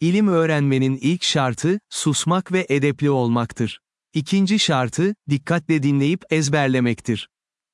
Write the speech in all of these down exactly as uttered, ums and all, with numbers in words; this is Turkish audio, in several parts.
İlim öğrenmenin ilk şartı, susmak ve edepli olmaktır. İkinci şartı, dikkatle dinleyip ezberlemektir.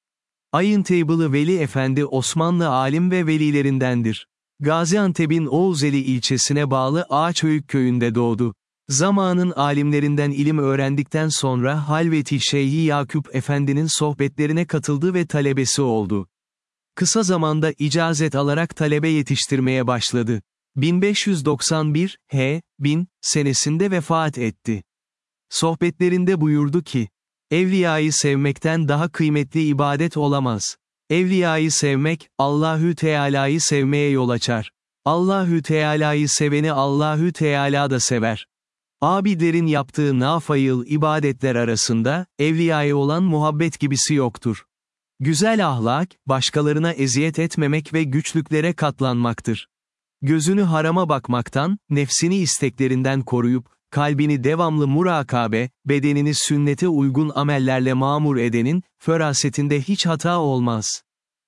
Ayıntabılı Veli Efendi Osmanlı alim ve velilerindendir. Gaziantep'in Oğuzeli ilçesine bağlı Ağaçöyük köyünde doğdu. Zamanın alimlerinden ilim öğrendikten sonra Halveti Şeyhi Yakup Efendi'nin sohbetlerine katıldı ve talebesi oldu. Kısa zamanda icazet alarak talebe yetiştirmeye başladı. bin beş yüz doksan bir H bin senesinde vefat etti. Sohbetlerinde buyurdu ki, Evliyayı sevmekten daha kıymetli ibadet olamaz. Evliyayı sevmek, Allahü Teala'yı sevmeye yol açar. Allahü Teala'yı seveni Allahü Teala da sever. Abidlerin yaptığı nafayıl ibadetler arasında, evliyaya olan muhabbet gibisi yoktur. Güzel ahlak, başkalarına eziyet etmemek ve güçlüklere katlanmaktır. Gözünü harama bakmaktan, nefsini isteklerinden koruyup, kalbini devamlı murakabe, bedenini sünnete uygun amellerle mamur edenin, ferasetinde hiç hata olmaz.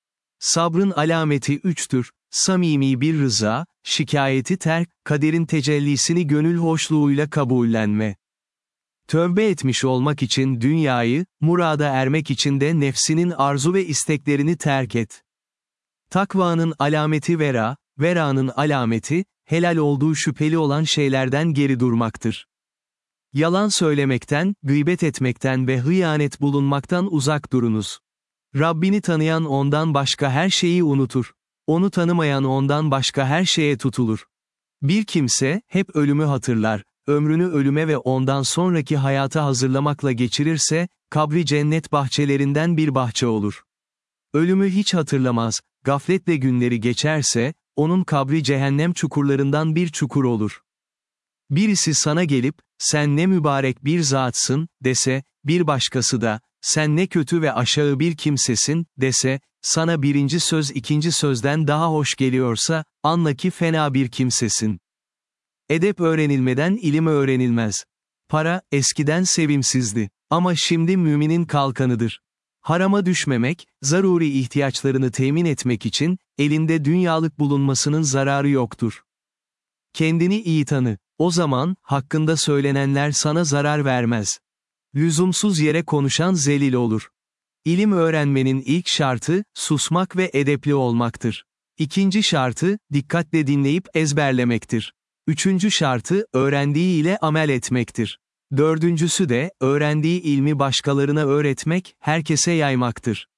Sabrın alameti üçtür, samimi bir rıza, şikayeti terk, kaderin tecellisini gönül hoşluğuyla kabullenme. Tövbe etmiş olmak için dünyayı, murada ermek için de nefsinin arzu ve isteklerini terk et. Takvanın alameti vera, veranın alameti, helal olduğu şüpheli olan şeylerden geri durmaktır. Yalan söylemekten, gıybet etmekten ve hıyanet bulunmaktan uzak durunuz. Rabbini tanıyan ondan başka her şeyi unutur. Onu tanımayan ondan başka her şeye tutulur. Bir kimse, hep ölümü hatırlar, ömrünü ölüme ve ondan sonraki hayata hazırlamakla geçirirse, kabri cennet bahçelerinden bir bahçe olur. Ölümü hiç hatırlamaz, gafletle günleri geçerse, onun kabri cehennem çukurlarından bir çukur olur. Birisi sana gelip, sen ne mübarek bir zatsın, dese, bir başkası da, sen ne kötü ve aşağı bir kimsesin, dese, sana birinci söz ikinci sözden daha hoş geliyorsa, anla ki fena bir kimsesin. Edep öğrenilmeden ilim öğrenilmez. Para, eskiden sevimsizdi. Ama şimdi müminin kalkanıdır. Harama düşmemek, zaruri ihtiyaçlarını temin etmek için, elinde dünyalık bulunmasının zararı yoktur. Kendini iyi tanı. O zaman, hakkında söylenenler sana zarar vermez. Lüzumsuz yere konuşan zelil olur. İlim öğrenmenin ilk şartı, susmak ve edepli olmaktır. İkinci şartı, dikkatle dinleyip ezberlemektir. Üçüncü şartı, öğrendiği ile amel etmektir. Dördüncüsü de, öğrendiği ilmi başkalarına öğretmek, herkese yaymaktır.